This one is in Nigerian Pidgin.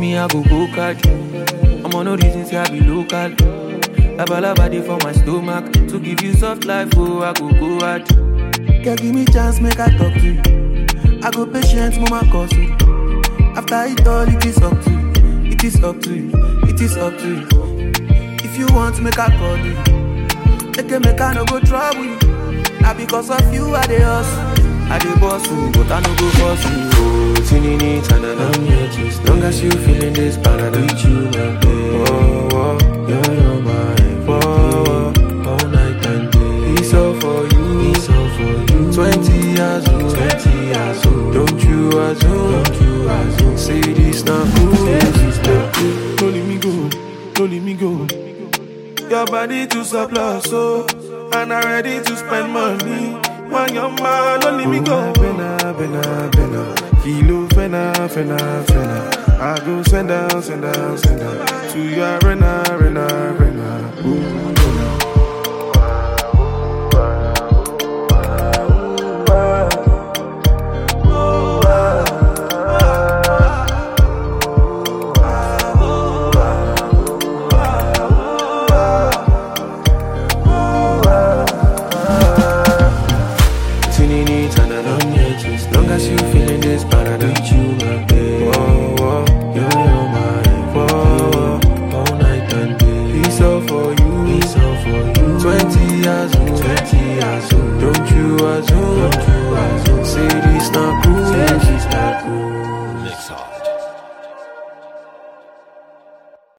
me, I go catch. I'm on no reason, say I be local. Laba laba dey for my stomach. To give you soft life, oh, I go hard. Girl, give me chance, make I talk to you. I go patient, mama cause you. After it all, it is up to you. It is up to you. It is up to you. If you want, make I call you. Make I no go trouble you. Now because of you, I dey hustle. I dey boss you, but I no go boss you. Oh, tinini tanana, as long as you feeling this, Panado with you, my babe. Oh, oh, you're mine. Oh, oh, all night and day. It's all for you, it's all for you. 20 years old, 20 years old. Don't you assume, don't you assume. Say this not cool, say this not cool. Don't let me go, don't let me go. Your body to surplus, so and I'm ready to spend money. When your man, don't let me go. Bena, bena, bena. Kilo, fena, fena, fena. I go send down, send down, send down. To your arena, arena, arena. Ooh. As long as you feeling this, Panado with you, my babe. Oh, oh, you're mine. Oh, oh, all night and day. It's all for you, it's all for you. 20 years old, 20 years old. Don't you assume, don't you assume. Say this not cool, say this not cool.